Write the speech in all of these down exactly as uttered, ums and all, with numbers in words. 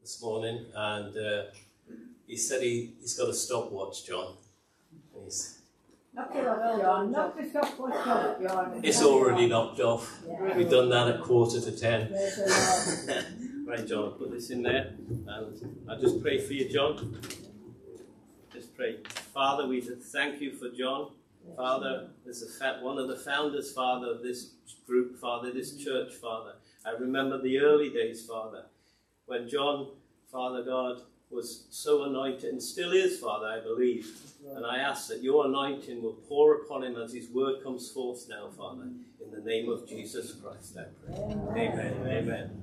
this morning, and uh, he said he, he's got a stopwatch, John. And he's, Knock it off, John. Knock the stopwatch off, John. it's already knocked off. Yeah. We've done that at quarter to ten. There's a lot. Right, John, put this in there, and I just pray for you, John. Just pray. Father, we thank you for John. Father, as a one of the founders, Father, of this group, Father, this church, Father. I remember the early days, Father, when John, Father God, was so anointed, and still is, Father, I believe. And I ask that your anointing will pour upon him as his word comes forth now, Father. In the name of Jesus Christ, I pray. Amen. Amen. Amen.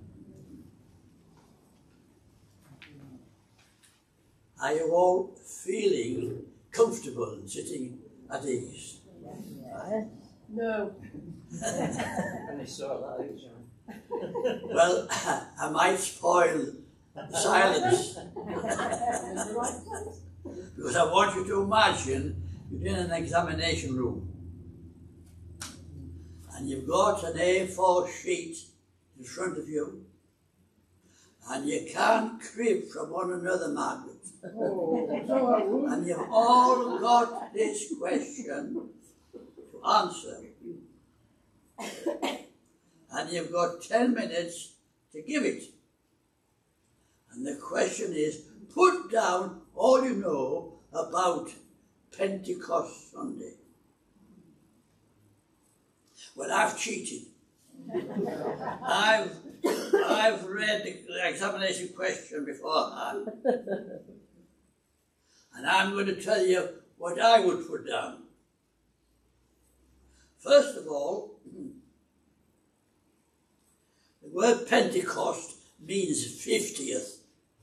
Are you all feeling comfortable and sitting at ease? Yes. No. And they saw that out, John. Well, I might spoil the silence. Because I want you to imagine you're in an examination room. And you've got an A four sheet in front of you. And you can't crib from one another, Margaret. Oh. And you've all got this question to answer. And you've got ten minutes to give it. And the question is, put down all you know about Pentecost Sunday. Well, I've cheated. I've, I've read the examination question beforehand. And I'm going to tell you what I would put down. First of all, the word Pentecost means fiftieth.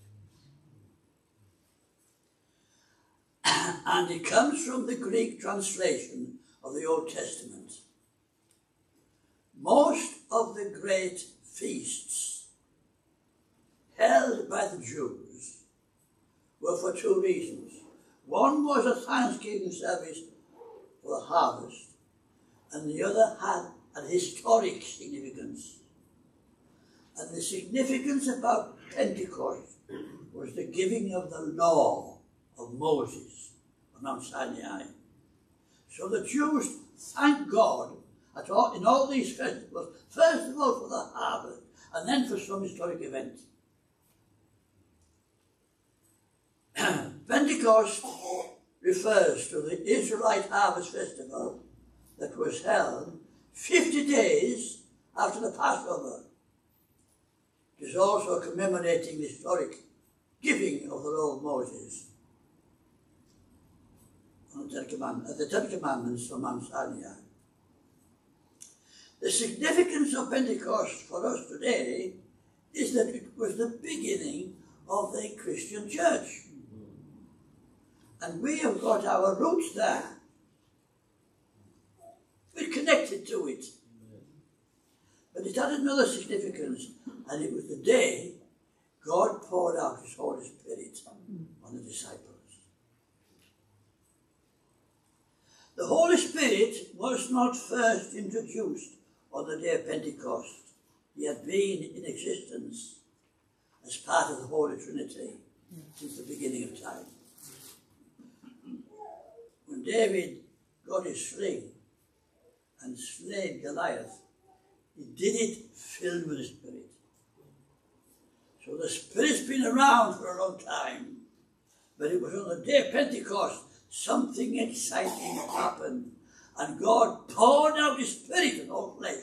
And it comes from the Greek translation of the Old Testament. Most of the great feasts held by the Jews were for two reasons. One was a thanksgiving service for the harvest, and the other had an historic significance. And the significance about Pentecost was the giving of the law of Moses on Mount Sinai. So the Jews thank God at all, in all these festivals, first of all for the harvest, and then for some historic event. Pentecost refers to the Israelite Harvest Festival that was held fifty days after the Passover. It is also commemorating the historic giving of the law of Moses on the Ten Commandments, the Ten Commandments from Mount Sinai. The significance of Pentecost for us today is that it was the beginning of the Christian church. And we have got our roots there. We're connected to it. But it had another significance, and it was the day God poured out his Holy Spirit on the disciples. The Holy Spirit was not first introduced on the day of Pentecost. He had been in existence as part of the Holy Trinity since the beginning of time. When David got his sling and slayed Goliath, he did it filled with the Spirit. So the Spirit's been around for a long time, but it was on the day of Pentecost something exciting happened, and God poured out his Spirit on all flesh.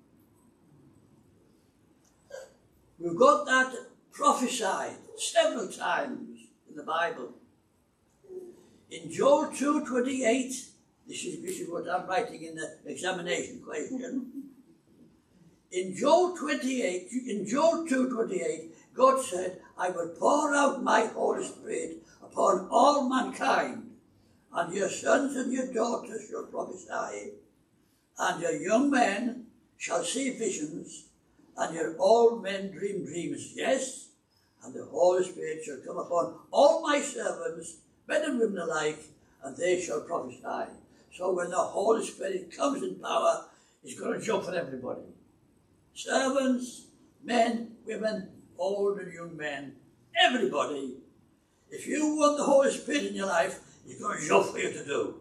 We've got that prophesied several times in the Bible. In Joel two twenty-eight, this is, this is what I'm writing in the examination question. In Joel twenty-eight, in Joel two twenty-eight, God said, I will pour out my Holy Spirit upon all mankind, and your sons and your daughters shall prophesy, and your young men shall see visions, and your old men dream dreams. Yes, and the Holy Spirit shall come upon all my servants, men and women alike, and they shall prophesy. So when the Holy Spirit comes in power, he's going to jump on everybody. Servants, men, women, old and young men, everybody, if you want the Holy Spirit in your life, He's got a job for you to do.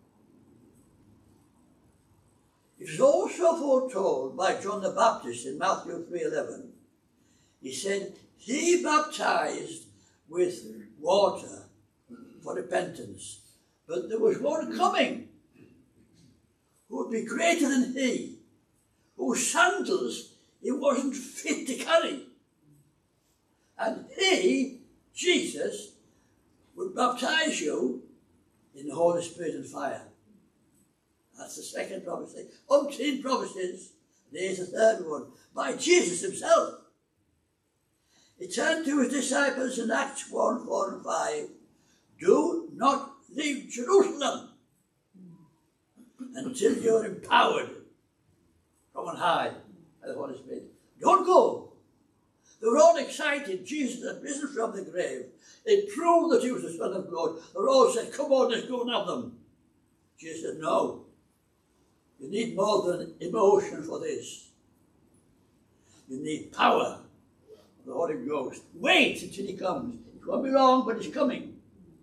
It was also foretold by John the Baptist in Matthew three eleven. He said, he baptized with water for repentance, but there was one coming who would be greater than he, whose sandals he wasn't fit to carry. And he, Jesus, would baptize you in the Holy Spirit and fire. That's the second prophecy. Umpteen prophecies. There's the third one, by Jesus himself. He turned to his disciples in Acts one, four and five. Do not leave Jerusalem until you're empowered from on high by the Holy Spirit. Don't go. They were all excited. Jesus had risen from the grave. They proved that he was the Son of God. They all said, come on, let's go and have them. Jesus said, no. You need more than emotion for this. You need power of the Holy Ghost. Wait until he comes. It won't be long, but he's coming.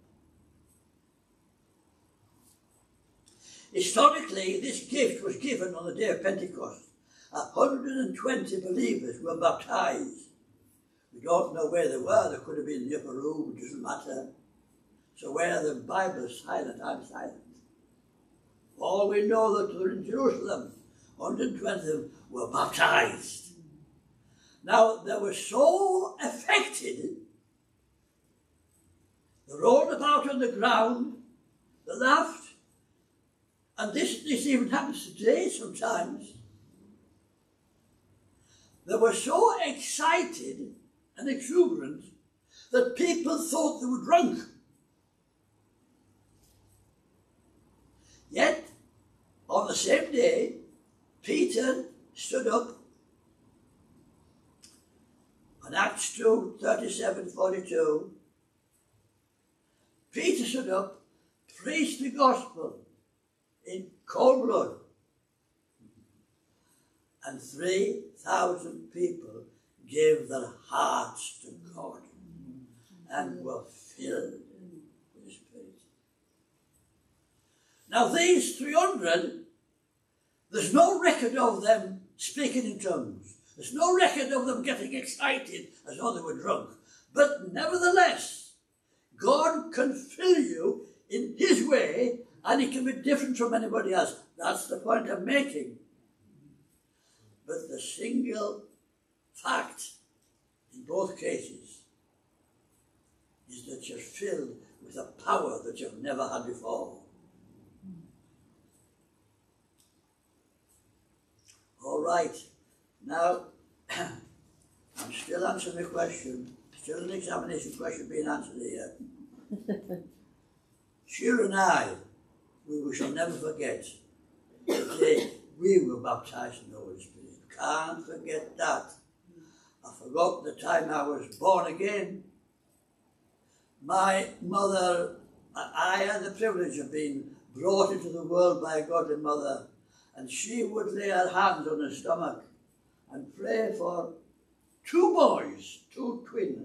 Historically, this gift was given on the day of Pentecost. one hundred twenty believers were baptized. We don't know where they were. They could have been in the upper room. It doesn't matter. So where the Bible is silent, I'm silent. All we know that they were in Jerusalem. one hundred twenty of them were baptized. Now, they were so affected, they rolled about on the ground, they laughed, and this, this even happens today sometimes. They were so excited and exuberant that people thought they were drunk. Yet, on the same day, Peter stood up on Acts two, thirty-seven, forty-two. Peter stood up, preached the gospel in cold blood, and three thousand people gave their hearts to God and were filled with the Spirit. Now these three hundred, there's no record of them speaking in tongues. There's no record of them getting excited as though they were drunk. But nevertheless, God can fill you in his way, and it can be different from anybody else. That's the point I'm making. But the single fact in both cases is that you're filled with a power that you've never had before. All right, now I'm still answering the question, still an examination question being answered here. Sheila and I, we, we shall never forget the day we were baptized in the Holy Spirit. Can't forget that. I forgot the time I was born again. My mother, I had the privilege of being brought into the world by a godly mother, and she would lay her hands on her stomach and pray for two boys, two twins.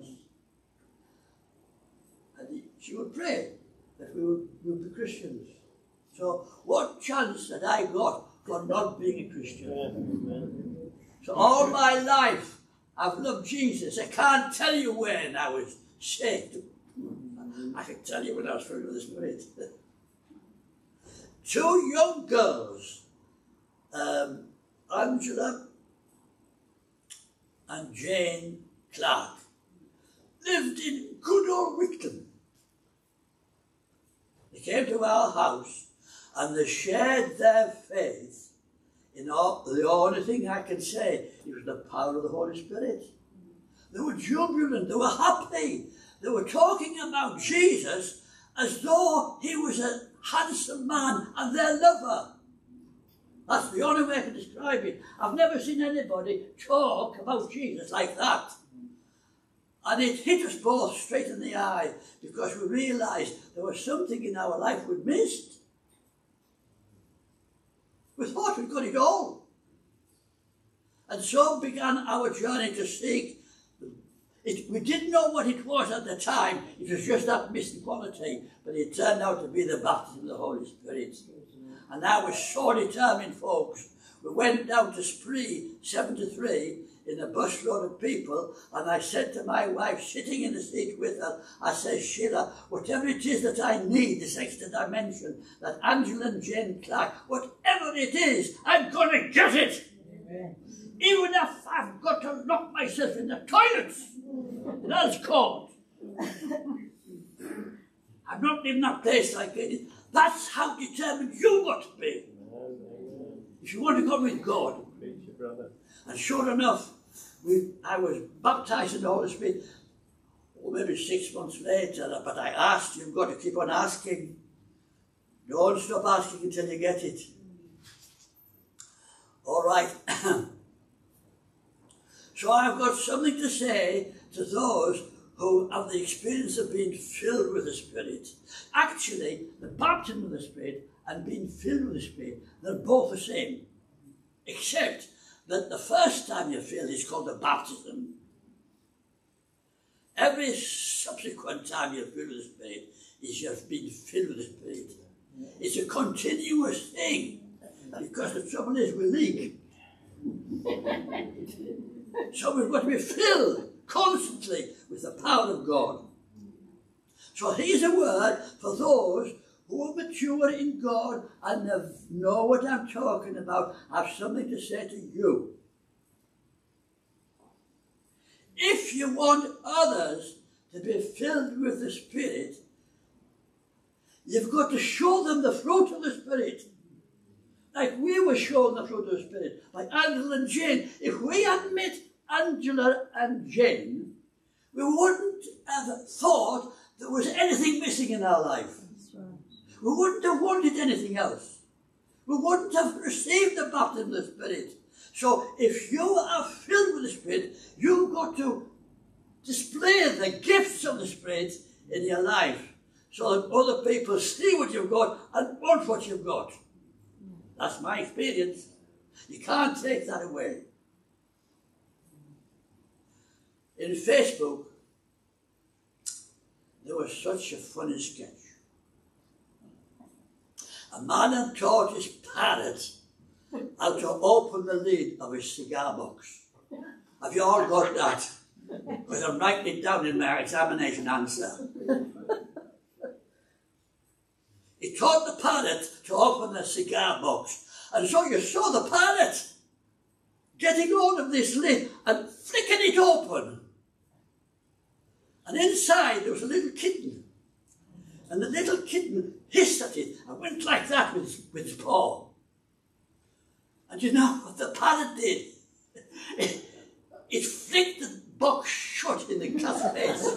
And she would pray that we would, we would be Christians. So what chance had I got for not being a Christian? So all my life I've loved Jesus. I can't tell you when I was saved. I can tell you when I was filled with the Spirit. Two young girls, um, Angela and Jane Clark, lived in good old Wickham. They came to our house and they shared their faith in all, the only thing I can say, it was the power of the Holy Spirit. They were jubilant, they were happy. They were talking about Jesus as though he was a handsome man and their lover. That's the only way I can describe it. I've never seen anybody talk about Jesus like that. And it hit us both straight in the eye because we realised there was something in our life we'd missed. We thought we'd got it all. And so began our journey to seek It, we didn't know what it was at the time. It was just that missing quality. But it turned out to be the baptism of the Holy Spirit. And I was so determined, folks. We went down to Spree, seventy-three, in a busload of people, and I said to my wife, sitting in the seat with her, I said, Sheila, whatever it is that I need, this extra dimension, that Angela and Jane Clark, whatever it is, I'm going to get it. Amen. Even if I've got to lock myself in the toilets, that's cold. I'm not in that place like it. That's how determined you got to be. If you want to go with God. And sure enough, we, I was baptized in the Holy Spirit, oh, maybe six months later, but I asked, you've got to keep on asking. Don't stop asking until you get it. All right. So I've got something to say to those who have the experience of being filled with the Spirit. Actually, the baptism of the Spirit and being filled with the Spirit, they're both the same. Except that the first time you're filled is called the baptism. Every subsequent time you're filled with the Spirit is you've been filled with the Spirit. It's a continuous thing. Because the trouble is we leak. So we've got to be filled constantly with the power of God. So here's a word for those who are mature in God and know what I'm talking about. I have something to say to you. If you want others to be filled with the Spirit, you've got to show them the fruit of the Spirit. Like we were shown the fruit of the Spirit, like Angela and Jane. If we had met Angela and Jane, we wouldn't have thought there was anything missing in our life. We wouldn't have wanted anything else. We wouldn't have received the baptism of the Spirit. So if you are filled with the Spirit, you've got to display the gifts of the Spirit in your life so that other people see what you've got and want what you've got. That's my experience. You can't take that away. In Facebook, there was such a funny sketch. A man had taught his parrot how to open the lid of his cigar box. Have you all got that? Because I'm writing it down in my examination answer. He taught the parrot to open the cigar box. And so you saw the parrot getting hold of this lid and flicking it open. And inside there was a little kitten. And the little kitten hissed at it and went like that with his, with his paw. And you know what the parrot did? It, it flicked the box shut in the cat's face.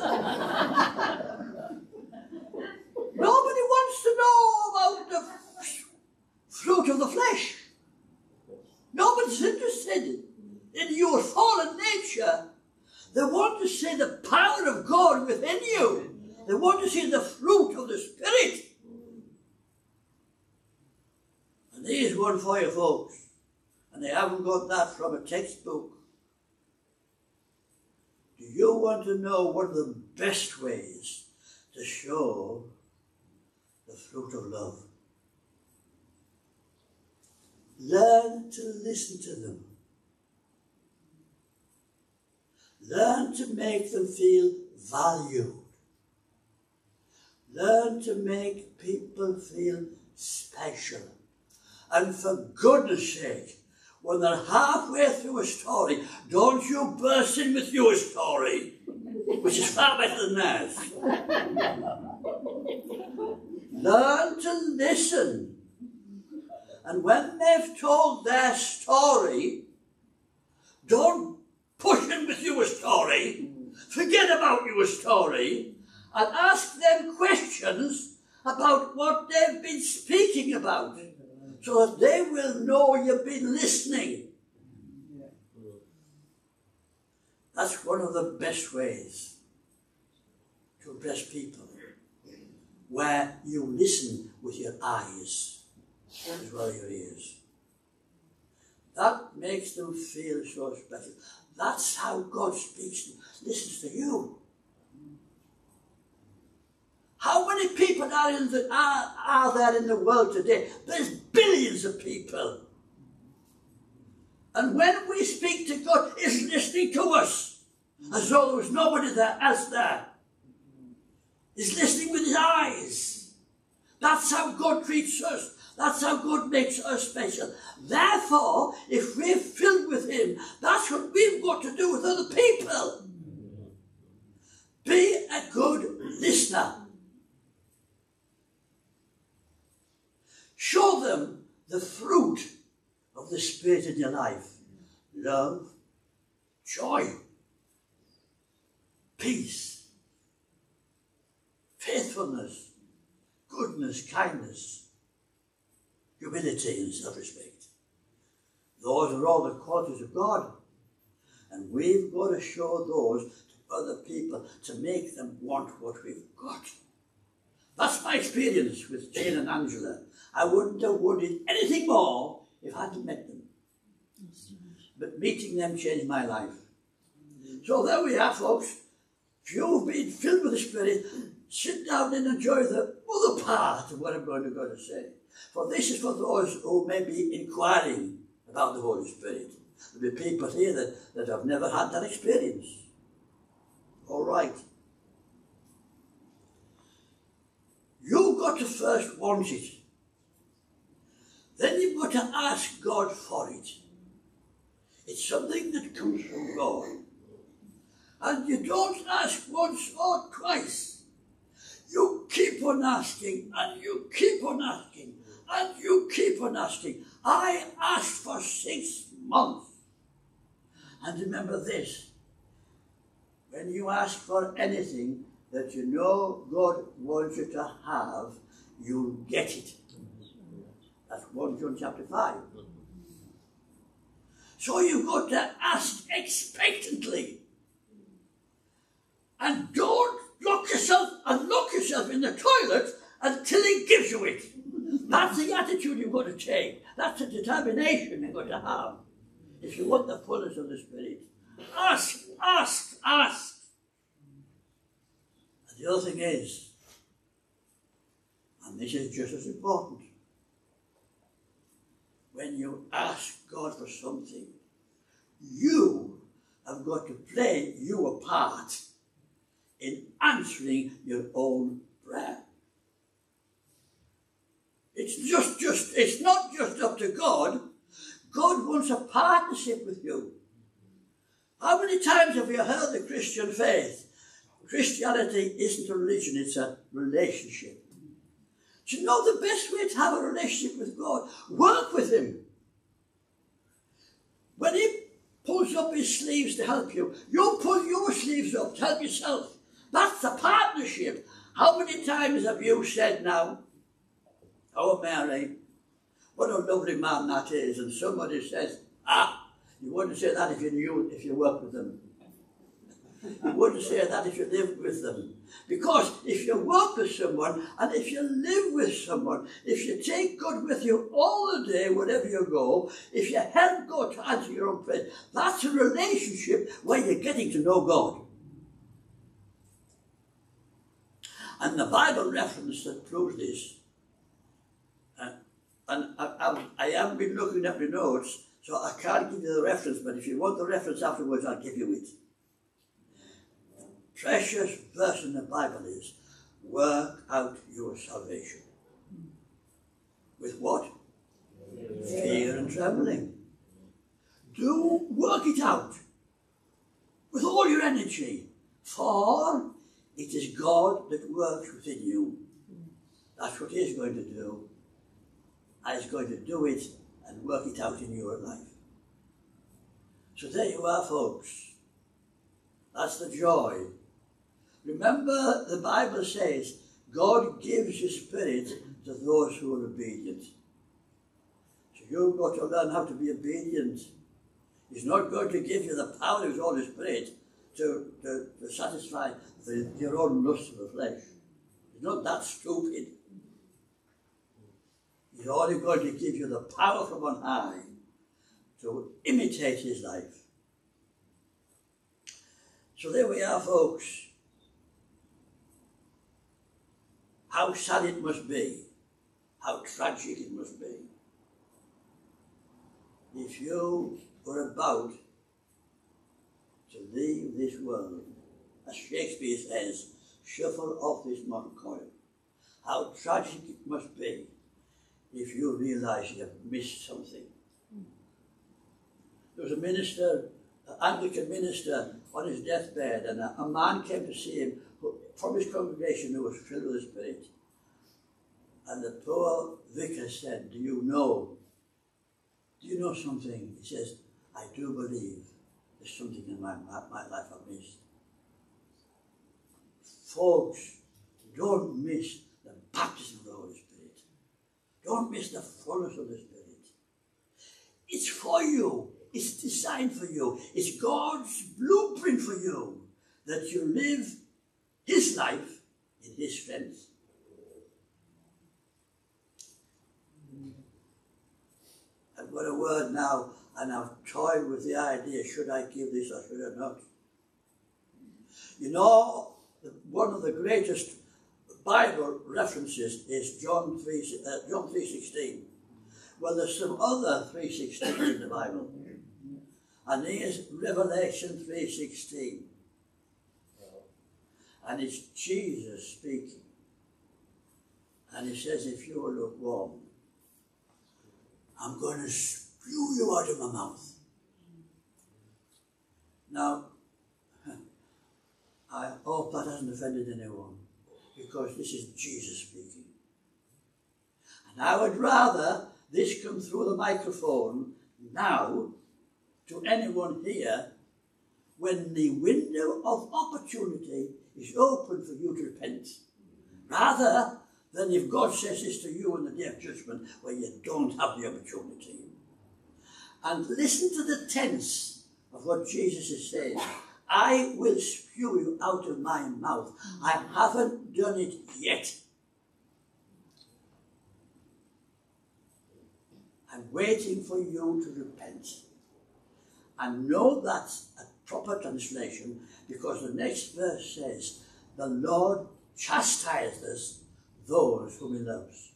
Nobody wants to know about the fruit of the flesh. Nobody's interested in your fallen nature. They want to see the power of God within you. They want to see the fruit of the Spirit. And here's one for you folks. And they haven't got that from a textbook. Do you want to know one of the best ways to show the fruit of love? Learn to listen to them. Learn to make them feel valued. Learn to make people feel special. And for goodness sake, when they're halfway through a story, don't you burst in with your story, which is far better than theirs. Learn to listen. And when they've told their story, don't push in with your story. Forget about your story and ask them questions about what they've been speaking about so that they will know you've been listening. That's one of the best ways to address people, where you listen with your eyes as well as your ears. That makes them feel so special. That's how God speaks to them, listens to you. are, in the, are, are there in the world today? There's billions of people. And when we speak to God, He's listening to us, as though there was nobody there else there. He's listening with His eyes. That's how God treats us. That's how God makes us special. Therefore, if we're filled with Him, that's what we've got to do with other people. Be a good listener. Show them the fruit of the Spirit in your life. Love, joy, peace, faithfulness, goodness, kindness, humility and self-respect. Those are all the qualities of God. And we've got to show those to other people to make them want what we've got. That's my experience with Jane and Angela. I wouldn't have wanted anything more if I hadn't met them. But meeting them changed my life. So there we are, folks. If you've been filled with the Spirit, sit down and enjoy the other part of what I'm going to go to say. For this is for those who may be inquiring about the Holy Spirit. There'll be people here that, that have never had that experience. All right. You've got to first want it. Then you've got to ask God for it. It's something that comes from God. And you don't ask once or twice. You keep on asking, and you keep on asking, and you keep on asking. I asked for six months. And remember this, when you ask for anything that you know God wants you to have, you'll get it. That's First John chapter five. So you've got to ask expectantly. And don't lock yourself and lock yourself in the toilet until He gives you it. That's the attitude you've got to take. That's the determination you've got to have. If you want the fullness of the Spirit, ask, ask, ask. And the other thing is, and this is just as important, when you ask God for something, you have got to play your part in answering your own prayer. It's just, just, it's not just up to God. God wants a partnership with you. How many times have you heard the Christian faith? Christianity isn't a religion, it's a relationship. Do you know the best way to have a relationship with God? Work with Him. When He pulls up His sleeves to help you, you pull your sleeves up to help yourself. That's the partnership. How many times have you said now, "Oh, Mary, what a lovely man that is," and somebody says, "Ah, you wouldn't say that if you knew, if you worked with them. You wouldn't say that if you lived with them." Because if you work with someone, and if you live with someone, if you take God with you all the day, wherever you go, if you help God to answer your own prayers, that's a relationship where you're getting to know God. And the Bible reference that proves this, uh, and I, I, I haven't been looking at my notes, so I can't give you the reference, but if you want the reference afterwards, I'll give you it. Precious verse in the Bible is, work out your salvation. With what? Fear, Fear and trembling. Do work it out with all your energy, for it is God that works within you. That's what He's going to do. And He's going to do it and work it out in your life. So there you are, folks. That's the joy. Remember, the Bible says, God gives His Spirit to those who are obedient. So you've got to learn how to be obedient. He's not going to give you the power of His Holy Spirit to, to, to satisfy the, your own lust of the flesh. He's not that stupid. He's only going to give you the power from on high to imitate His life. So there we are, folks. how sad it must be, how tragic it must be, if you were about to leave this world, as Shakespeare says, shuffle off this mortal coil. How tragic it must be if you realise you have missed something. There was a minister, an Anglican minister, on his deathbed, and a, a man came to see him who, from his congregation who was filled with the Spirit. And the poor vicar said, do you know, do you know something? He says, I do believe there's something in my, my life I've missed. Folks, don't miss the baptism of the Holy Spirit. Don't miss the fullness of the Spirit. It's for you. It's designed for you. It's God's blueprint for you, that you live His life in His strength. I've got a word now, and I've toyed with the idea, should I give this or should I not? You know, one of the greatest Bible references is John three, uh, John three sixteen. Well, there's some other three sixteen in the Bible. And here's Revelation three sixteen. And it's Jesus speaking. And he says, if you are lukewarm, I'm going to spew you out of my mouth. Now, I hope that hasn't offended anyone, because this is Jesus speaking. And I would rather this come through the microphone now to anyone here when the window of opportunity is open for you to repent, rather than if God says this to you on the day of judgment where you don't have the opportunity. And listen to the tense of what Jesus is saying. I will spew you out of my mouth. I haven't done it yet. I'm waiting for you to repent. And know that's a proper translation, because the next verse says, the Lord chastises those whom He loves.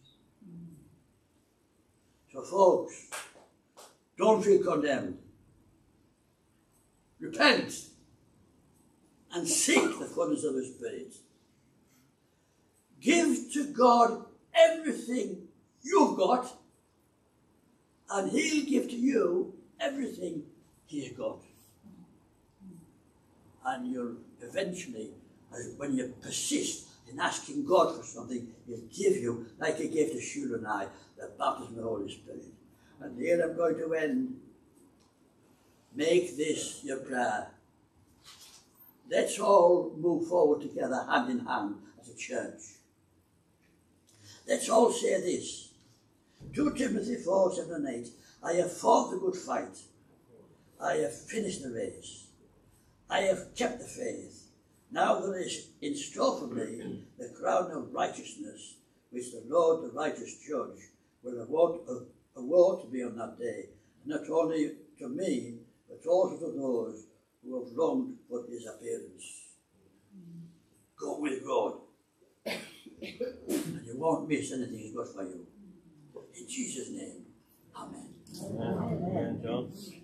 So folks, don't feel condemned. Repent and seek the fullness of the Spirit. Give to God everything you've got, and He'll give to you everything He's got. And you'll eventually, when you persist in asking God for something, He'll give you, like He gave to Sheila and I, the baptism of the Holy Spirit. And here I'm going to end. Make this your prayer. Let's all move forward together, hand in hand, as a church. Let's all say this. Second Timothy four, seven and eight. I have fought the good fight. I have finished the race. I have kept the faith. Now there is in store for me the crown of righteousness, which the Lord, the righteous judge, will award, award to me on that day, not only to me, but also to those who have longed for His appearance. Go with God, and you won't miss anything He's got for you. In Jesus' name, amen. Amen, John.